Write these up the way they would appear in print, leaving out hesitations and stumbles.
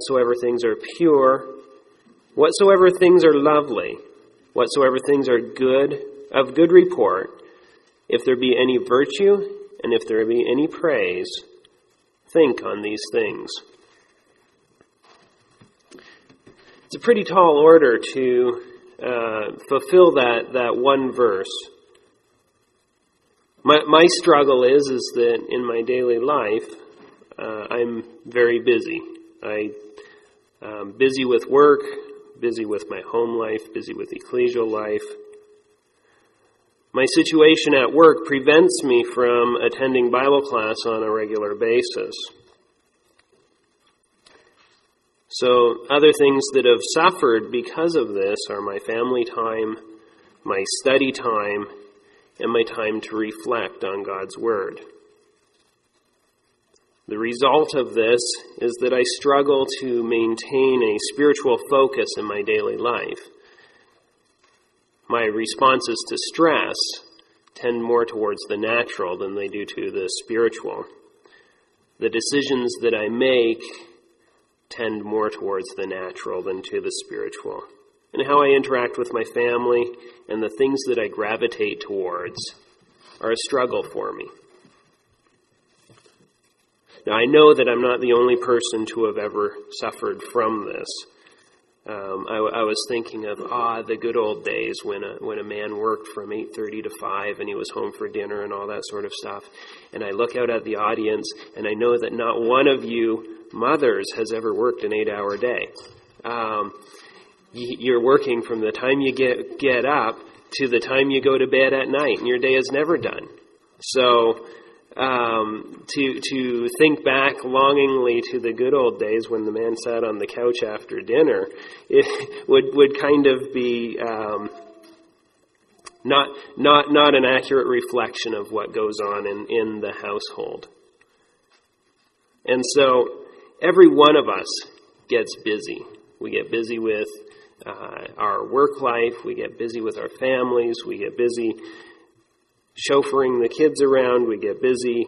whatsoever things are pure, whatsoever things are lovely, whatsoever things are good, of good report, if there be any virtue, and if there be any praise, think on these things. It's a pretty tall order to fulfill that one verse. My struggle is that in my daily life, I'm very busy. I'm busy with work, busy with my home life, busy with ecclesial life. My situation at work prevents me from attending Bible class on a regular basis. So other things that have suffered because of this are my family time, my study time, and my time to reflect on God's Word. The result of this is that I struggle to maintain a spiritual focus in my daily life. My responses to stress tend more towards the natural than they do to the spiritual. The decisions that I make tend more towards the natural than to the spiritual. And how I interact with my family and the things that I gravitate towards are a struggle for me. Now, I know that I'm not the only person to have ever suffered from this. I was thinking of the good old days when a man worked from 8:30 to 5 and he was home for dinner and all that sort of stuff. And I look out at the audience and I know that not one of you mothers has ever worked an 8-hour day. You're working from the time you get up to the time you go to bed at night, and your day is never done. So to think back longingly to the good old days when the man sat on the couch after dinner, it would kind of be not an accurate reflection of what goes on in the household. And so every one of us gets busy. We get busy with our work life. We get busy with our families. We get busy chauffeuring the kids around. We get busy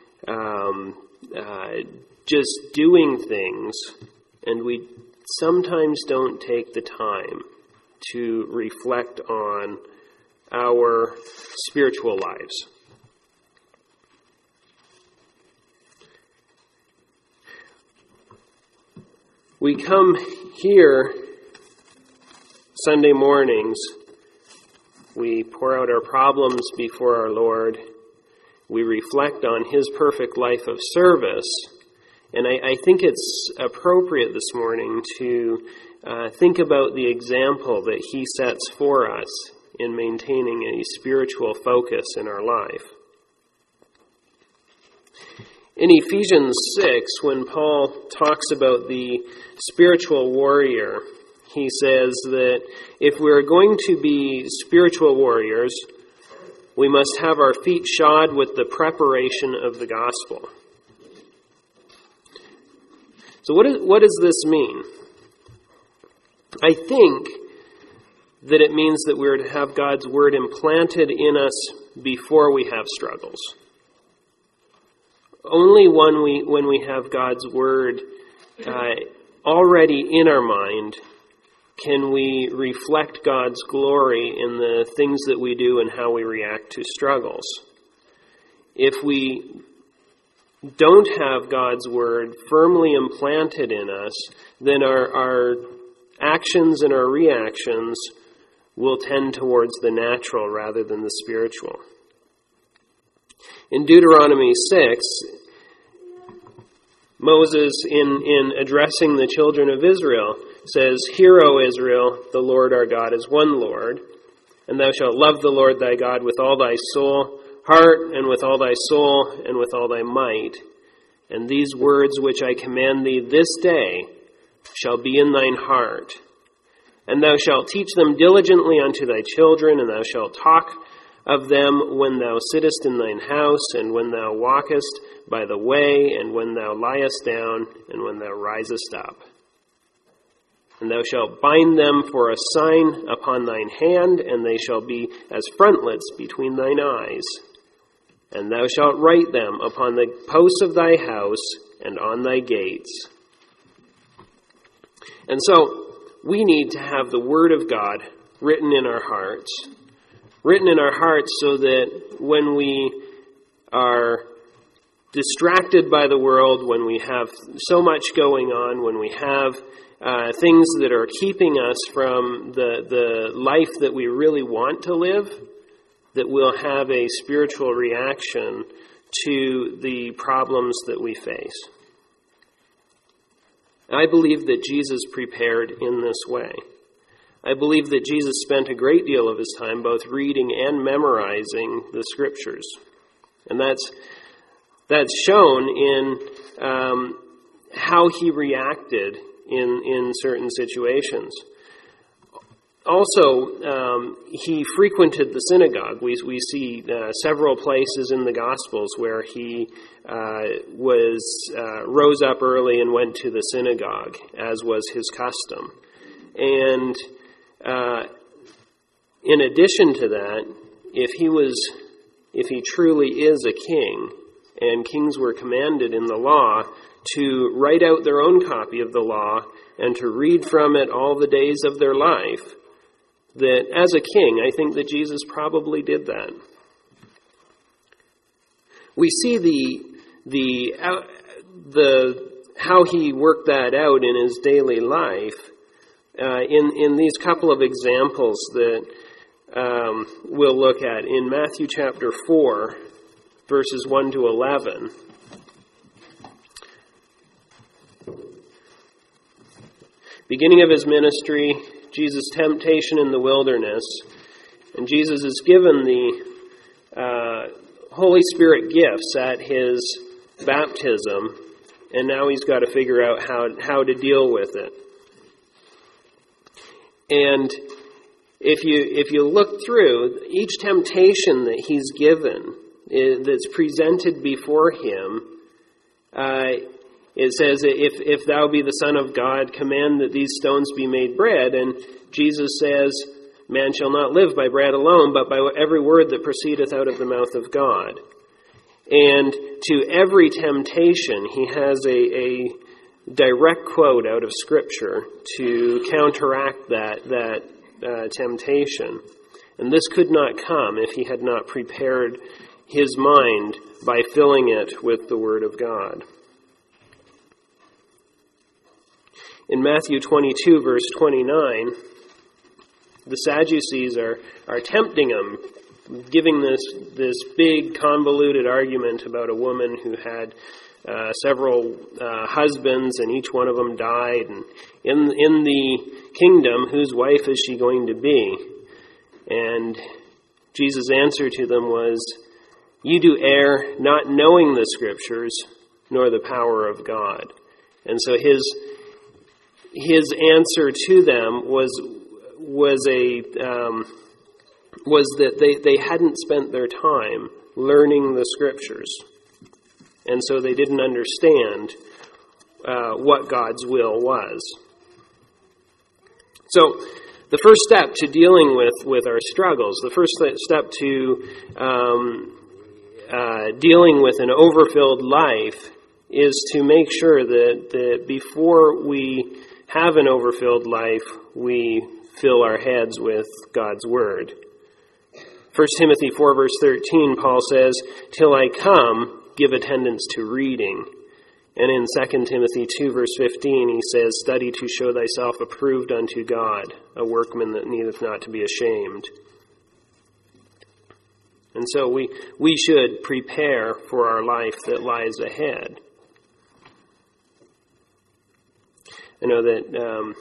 just doing things. And we sometimes don't take the time to reflect on our spiritual lives. We come here Sunday mornings, we pour out our problems before our Lord, we reflect on His perfect life of service, and I think it's appropriate this morning to think about the example that He sets for us in maintaining a spiritual focus in our life. In Ephesians 6, when Paul talks about the spiritual warrior, he says that if we're going to be spiritual warriors, we must have our feet shod with the preparation of the gospel. So what does this mean? I think that it means that we're to have God's Word implanted in us before we have struggles. Only when we have God's Word already in our mind can we reflect God's glory in the things that we do and how we react to struggles. If we don't have God's Word firmly implanted in us, then our actions and our reactions will tend towards the natural rather than the spiritual. In Deuteronomy 6, Moses, in addressing the children of Israel, says, "Hear, O Israel, the Lord our God is one Lord, and thou shalt love the Lord thy God with all thy soul, heart, and with all thy soul, and with all thy might. And these words which I command thee this day shall be in thine heart. And thou shalt teach them diligently unto thy children, and thou shalt talk of them when thou sittest in thine house, and when thou walkest by the way, and when thou liest down, and when thou risest up. And thou shalt bind them for a sign upon thine hand, and they shall be as frontlets between thine eyes. And thou shalt write them upon the posts of thy house and on thy gates." And so we need to have the Word of God written in our hearts so that when we are distracted by the world, when we have so much going on, when we have things that are keeping us from the life that we really want to live, that we'll have a spiritual reaction to the problems that we face. I believe that Jesus prepared in this way. I believe that Jesus spent a great deal of his time both reading and memorizing the Scriptures. And that's shown in how he reacted in certain situations. Also, he frequented the synagogue. We see several places in the Gospels where he rose up early and went to the synagogue, as was his custom. And in addition to that, if he truly is a king, and kings were commanded in the law to write out their own copy of the law and to read from it all the days of their life, that as a king, I think that Jesus probably did that. We see how he worked that out in his daily life in these couple of examples that we'll look at in Matthew chapter 4, verses 1 to 11. Beginning of his ministry, Jesus' temptation in the wilderness, and Jesus is given the Holy Spirit gifts at his baptism, and now he's got to figure out how to deal with it. And if you look through each temptation that he's given, that's presented before him, it says, if thou be the Son of God, command that these stones be made bread. And Jesus says, man shall not live by bread alone, but by every word that proceedeth out of the mouth of God. And to every temptation, he has a direct quote out of Scripture to counteract that temptation. And this could not come if he had not prepared his mind by filling it with the Word of God. In Matthew 22, verse 29, the Sadducees are tempting him, giving this big convoluted argument about a woman who had several husbands, and each one of them died. And in the kingdom, whose wife is she going to be? And Jesus' answer to them was, you do err, not knowing the Scriptures, nor the power of God. And so his answer to them was that they hadn't spent their time learning the Scriptures, and so they didn't understand what God's will was. So the first step to dealing with our struggles, the first step to dealing with an overfilled life, is to make sure that before we have an overfilled life, we fill our heads with God's Word. 1 Timothy 4, verse 13, Paul says, till I come, give attendance to reading. And in 2 Timothy 2, verse 15, he says, study to show thyself approved unto God, a workman that needeth not to be ashamed. And so we should prepare for our life that lies ahead. I know that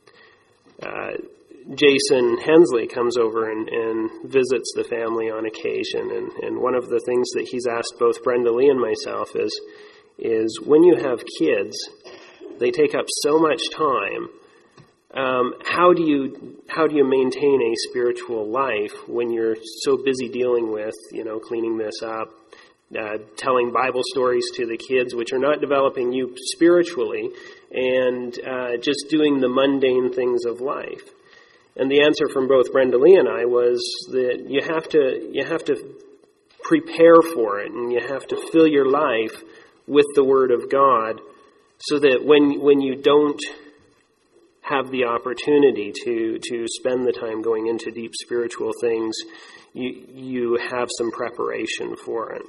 Jason Hensley comes over and visits the family on occasion, and one of the things that he's asked both Brenda Lee and myself is when you have kids, they take up so much time. How do you maintain a spiritual life when you're so busy dealing with, cleaning this up, telling Bible stories to the kids, which are not developing you spiritually, and just doing the mundane things of life? And the answer from both Brenda Lee and I was that you have to prepare for it, and you have to fill your life with the Word of God, so that when you don't have the opportunity to spend the time going into deep spiritual things, you have some preparation for it.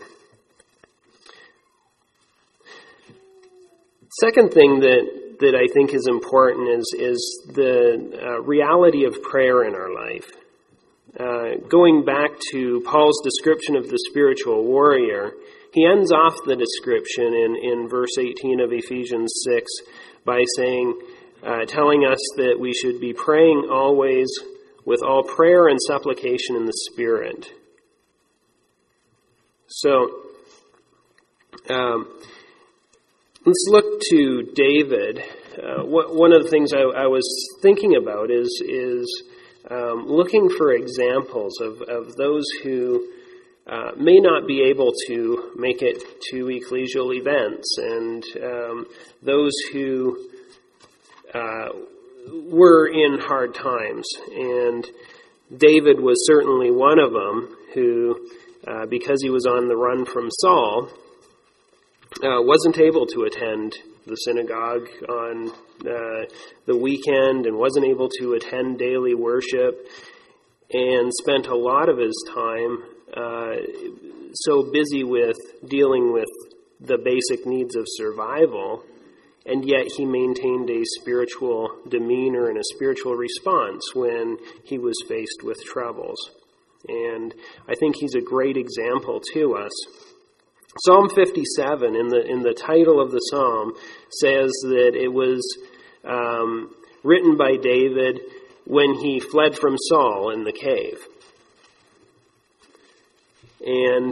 Second thing that I think is important is the reality of prayer in our life. Going back to Paul's description of the spiritual warrior, he ends off the description in verse 18 of Ephesians 6 by saying, telling us that we should be praying always with all prayer and supplication in the Spirit. So, let's look to David. One of the things I was thinking about is looking for examples of those who may not be able to make it to ecclesial events, and those who were in hard times. And David was certainly one of them who, because he was on the run from Saul, wasn't able to attend the synagogue on the weekend and wasn't able to attend daily worship, and spent a lot of his time so busy with dealing with the basic needs of survival, and yet he maintained a spiritual demeanor and a spiritual response when he was faced with troubles. And I think he's a great example to us. Psalm 57, in the title of the psalm, says that it was written by David when he fled from Saul in the cave. And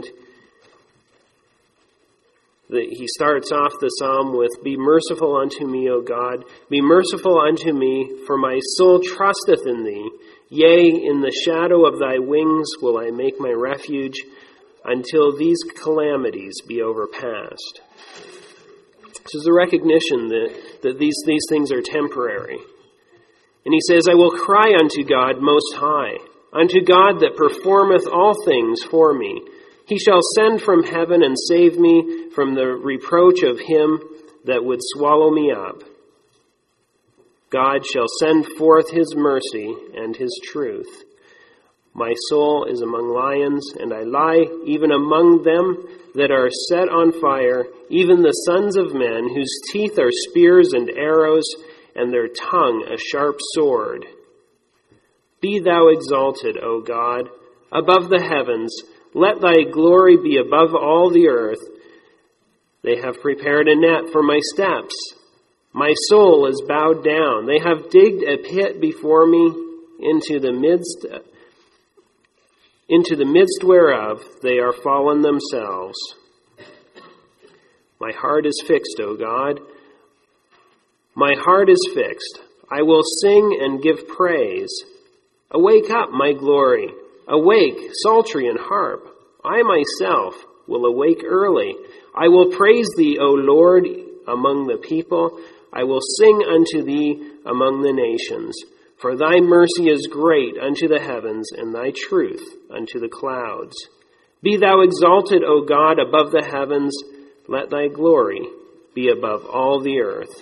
he starts off the psalm with, "Be merciful unto me, O God, be merciful unto me, for my soul trusteth in thee. Yea, in the shadow of thy wings will I make my refuge, until these calamities be overpassed." This is a recognition that these things are temporary. And he says, "I will cry unto God most high, unto God that performeth all things for me. He shall send from heaven and save me from the reproach of him that would swallow me up. God shall send forth his mercy and his truth. My soul is among lions, and I lie even among them that are set on fire, even the sons of men, whose teeth are spears and arrows, and their tongue a sharp sword. Be thou exalted, O God, above the heavens. Let thy glory be above all the earth. They have prepared a net for my steps. My soul is bowed down. They have digged a pit before me, into the midst whereof they are fallen themselves. My heart is fixed, O God. My heart is fixed. I will sing and give praise. Awake up, my glory. Awake, psaltery and harp. I myself will awake early. I will praise thee, O Lord, among the people. I will sing unto thee among the nations. For thy mercy is great unto the heavens, and thy truth unto the clouds. Be thou exalted, O God, above the heavens. Let thy glory be above all the earth."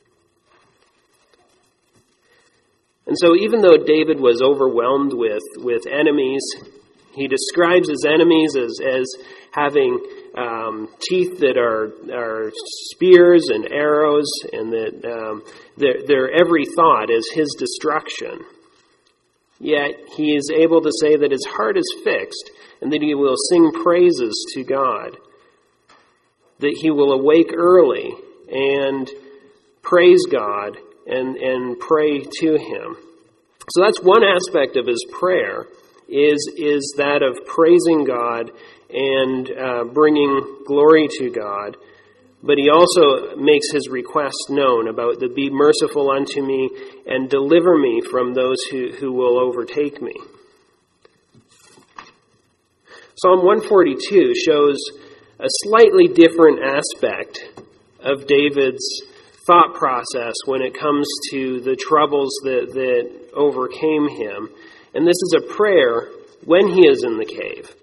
And so even though David was overwhelmed with enemies, he describes his enemies as having teeth that are spears and arrows, and that their every thought is his destruction. Yet he is able to say that his heart is fixed, and that he will sing praises to God, that he will awake early and praise God and pray to him. So that's one aspect of his prayer, is that of praising God and bringing glory to God. But he also makes his request known about the "be merciful unto me and deliver me from those who will overtake me." Psalm 142 shows a slightly different aspect of David's thought process when it comes to the troubles that overcame him. And this is a prayer when he is in the cave.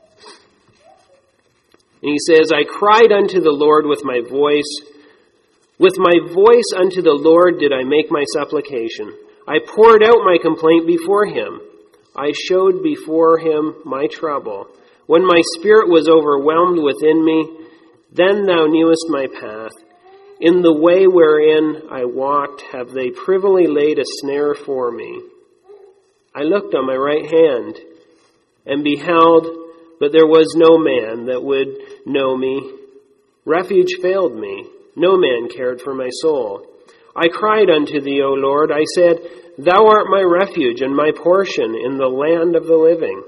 And he says, "I cried unto the Lord with my voice. With my voice unto the Lord did I make my supplication. I poured out my complaint before him. I showed before him my trouble. When my spirit was overwhelmed within me, then thou knewest my path. In the way wherein I walked have they privily laid a snare for me. I looked on my right hand, and beheld, but there was no man that would know me. Refuge failed me. No man cared for my soul. I cried unto thee, O Lord. I said, Thou art my refuge and my portion in the land of the living.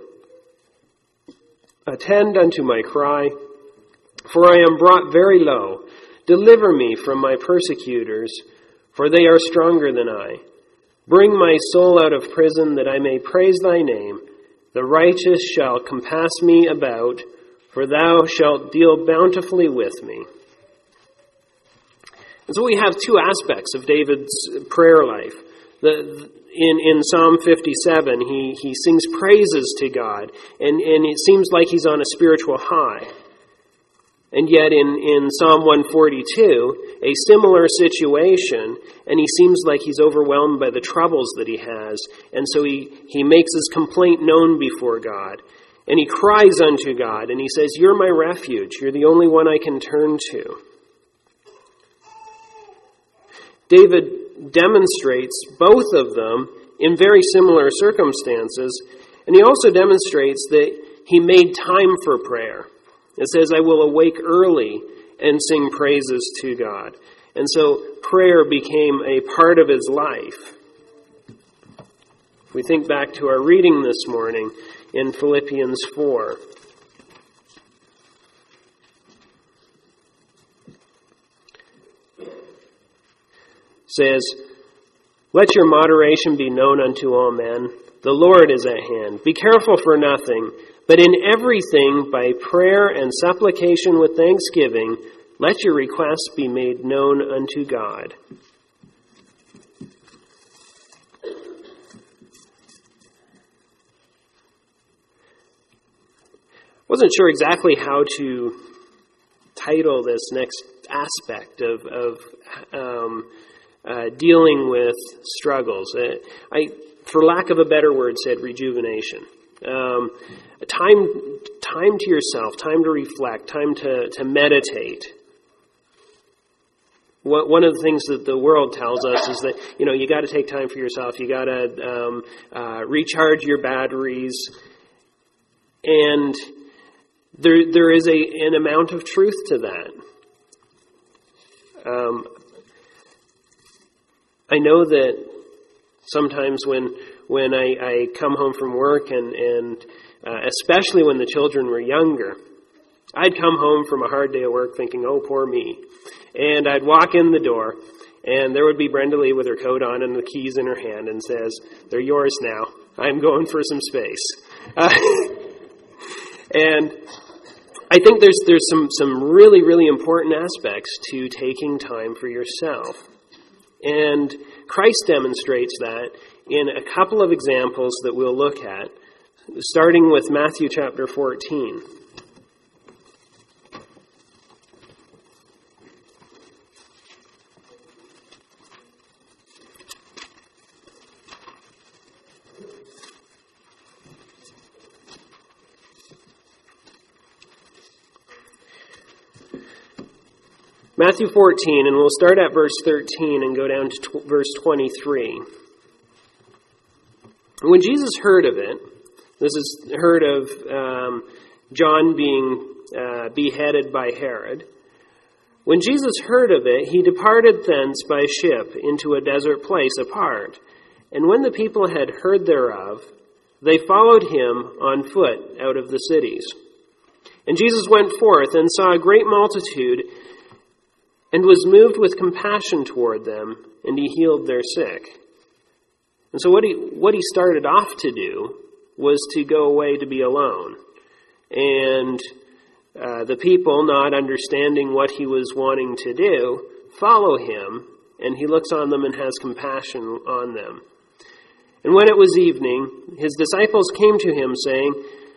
Attend unto my cry, for I am brought very low. Deliver me from my persecutors, for they are stronger than I. Bring my soul out of prison, that I may praise thy name. The righteous shall compass me about, for thou shalt deal bountifully with me. And so we have two aspects of David's prayer life. In Psalm 57, he sings praises to God, and it seems like he's on a spiritual high. And yet in Psalm 142, a similar situation, and he seems like he's overwhelmed by the troubles that he has. And so he makes his complaint known before God. And he cries unto God, and he says, You're my refuge. You're the only one I can turn to. David demonstrates both of them in very similar circumstances. And he also demonstrates that he made time for prayer. It says, I will awake early and sing praises to God. And so prayer became a part of his life. If we think back to our reading this morning in Philippians 4. It says, Let your moderation be known unto all men. The Lord is at hand. Be careful for nothing, but in everything, by prayer and supplication with thanksgiving, let your requests be made known unto God. Wasn't sure exactly how to title this next aspect of dealing with struggles. I, for lack of a better word, said rejuvenation. Time to yourself, time to reflect, time to meditate. One of the things that the world tells us is that, you got to take time for yourself. You got to recharge your batteries. And there is an amount of truth to that. I know that sometimes when I come home from work and especially when the children were younger, I'd come home from a hard day of work thinking, oh, poor me. And I'd walk in the door, and there would be Brenda Lee with her coat on and the keys in her hand and says, they're yours now. I'm going for some space. And I think there's some really, really important aspects to taking time for yourself. And Christ demonstrates that in a couple of examples that we'll look at, starting with Matthew chapter 14. Matthew 14, and we'll start at verse 13 and go down to verse 23. When Jesus heard of it, this is heard of John being beheaded by Herod. When Jesus heard of it, he departed thence by ship into a desert place apart. And when the people had heard thereof, they followed him on foot out of the cities. And Jesus went forth and saw a great multitude, and was moved with compassion toward them, and he healed their sick. And so what he started off to do was to go away to be alone. And the people, not understanding what he was wanting to do, follow him, and he looks on them and has compassion on them. And when it was evening, his disciples came to him, saying,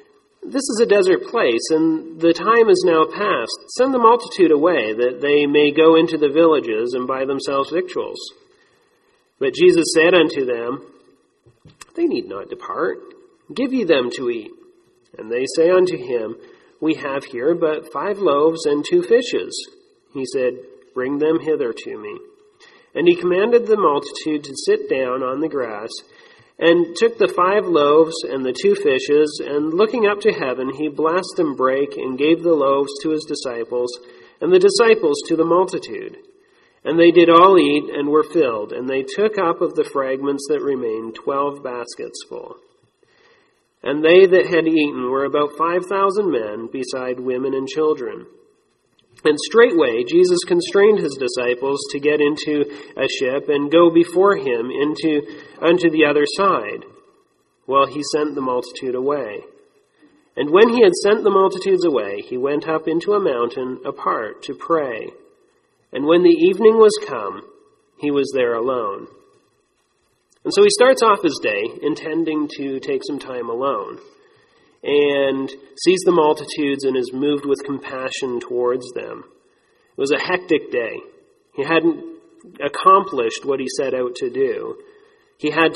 This is a desert place, and the time is now past. Send the multitude away, that they may go into the villages and buy themselves victuals. But Jesus said unto them, They need not depart. Give ye them to eat. And they say unto him, We have here but 5 loaves and 2 fishes. He said, Bring them hither to me. And he commanded the multitude to sit down on the grass, and took the 5 loaves and the 2 fishes, and looking up to heaven, he blessed and brake, and gave the loaves to his disciples, and the disciples to the multitude. And they did all eat, and were filled, and they took up of the fragments that remained 12 baskets full. And they that had eaten were about 5,000 men, beside women and children. And straightway Jesus constrained his disciples to get into a ship and go before him unto the other side, while he sent the multitude away. And when he had sent the multitudes away, he went up into a mountain apart to pray. And when the evening was come, he was there alone. And so he starts off his day intending to take some time alone, and sees the multitudes and is moved with compassion towards them. It was a hectic day. He hadn't accomplished what he set out to do. He had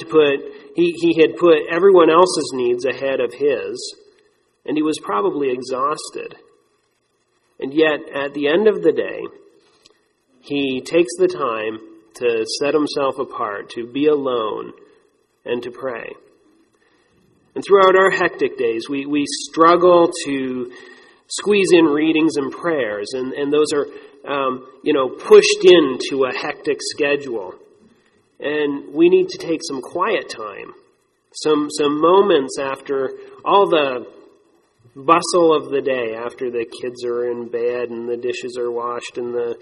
put everyone else's needs ahead of his, and he was probably exhausted. And yet, at the end of the day, he takes the time to set himself apart, to be alone, and to pray. And throughout our hectic days, we struggle to squeeze in readings and prayers, and those are, pushed into a hectic schedule. And we need to take some quiet time, some moments after all the bustle of the day, after the kids are in bed and the dishes are washed and the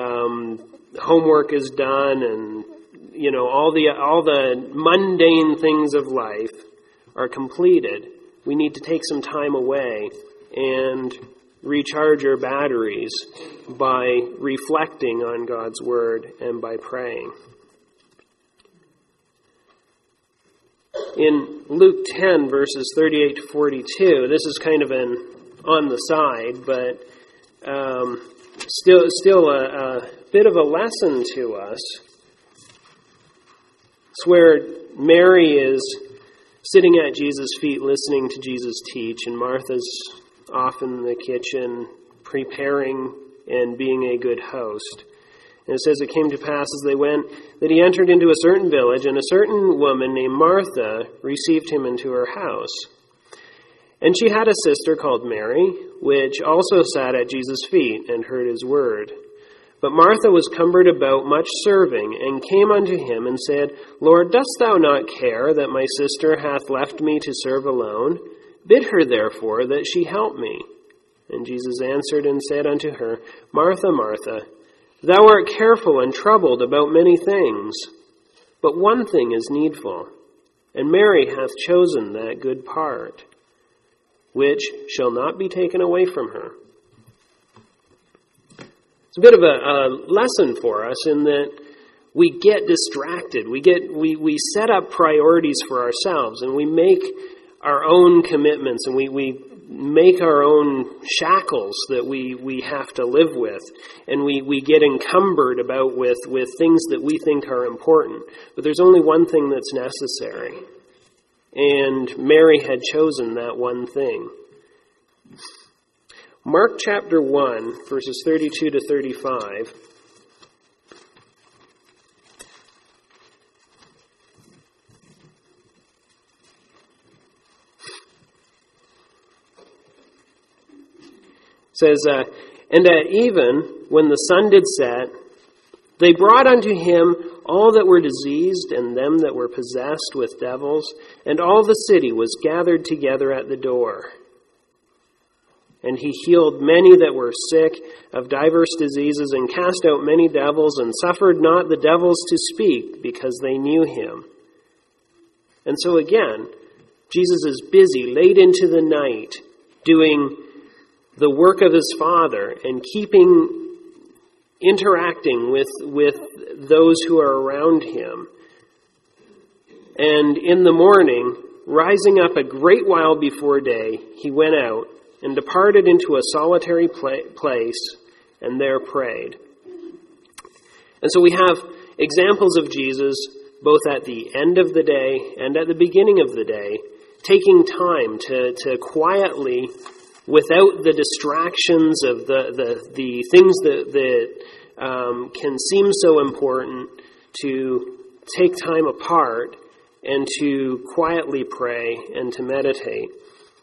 homework is done, and all the mundane things of life are completed. We need to take some time away and recharge our batteries by reflecting on God's Word and by praying. In Luke 10, verses 38 to 42, this is kind of an on the side, but still a bit of a lesson to us. It's where Mary is sitting at Jesus' feet listening to Jesus teach, and Martha's off in the kitchen preparing and being a good host. And it says, It came to pass as they went that he entered into a certain village, and a certain woman named Martha received him into her house. And she had a sister called Mary, which also sat at Jesus' feet and heard his word. But Martha was cumbered about much serving, and came unto him and said, Lord, dost thou not care that my sister hath left me to serve alone? Bid her therefore that she help me. And Jesus answered and said unto her, Martha, Martha, thou art careful and troubled about many things, but one thing is needful, and Mary hath chosen that good part, which shall not be taken away from her. It's a bit of a lesson for us in that we get distracted. We set up priorities for ourselves, and we make our own commitments, and we make our own shackles that we have to live with, and we get encumbered about with things that we think are important. But there's only one thing that's necessary, and Mary had chosen that one thing. Mark chapter 1, verses 32 to 35. Says, And at even, when the sun did set, they brought unto him all that were diseased, and them that were possessed with devils, and all the city was gathered together at the door. And he healed many that were sick of divers diseases, and cast out many devils, and suffered not the devils to speak, because they knew him. And so again, Jesus is busy late into the night, doing the work of his Father, and interacting with those who are around him. And in the morning, rising up a great while before day, he went out and departed into a solitary place and there prayed. And so we have examples of Jesus both at the end of the day and at the beginning of the day, taking time to quietly, without the distractions of the things that can seem so important, to take time apart and to quietly pray and to meditate.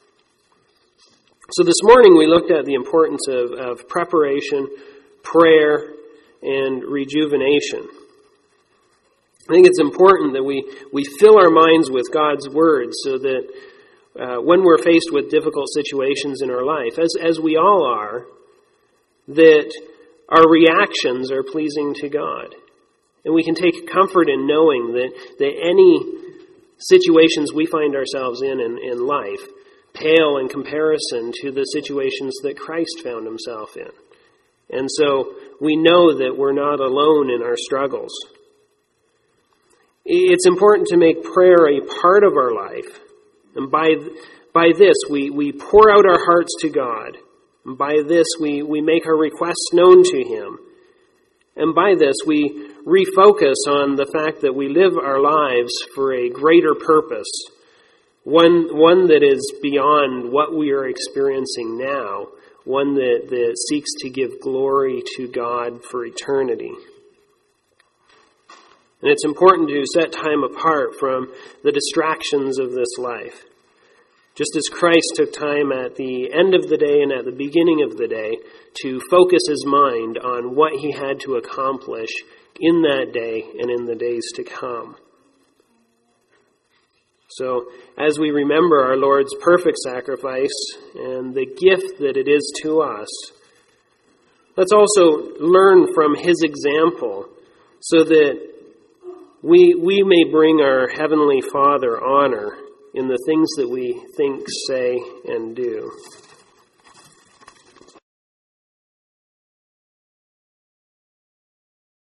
So this morning we looked at the importance of preparation, prayer, and rejuvenation. I think it's important that we fill our minds with God's Word so that when we're faced with difficult situations in our life, as we all are, that our reactions are pleasing to God. And we can take comfort in knowing that any situations we find ourselves in life pale in comparison to the situations that Christ found himself in. And so we know that we're not alone in our struggles. It's important to make prayer a part of our life. And by this, we pour out our hearts to God. And by this, we make our requests known to him. And by this, we refocus on the fact that we live our lives for a greater purpose, one that is beyond what we are experiencing now, one that seeks to give glory to God for eternity. And it's important to set time apart from the distractions of this life. Just as Christ took time at the end of the day and at the beginning of the day to focus his mind on what he had to accomplish in that day and in the days to come. So, as we remember our Lord's perfect sacrifice and the gift that it is to us, let's also learn from his example so that we may bring our Heavenly Father honor in the things that we think, say, and do.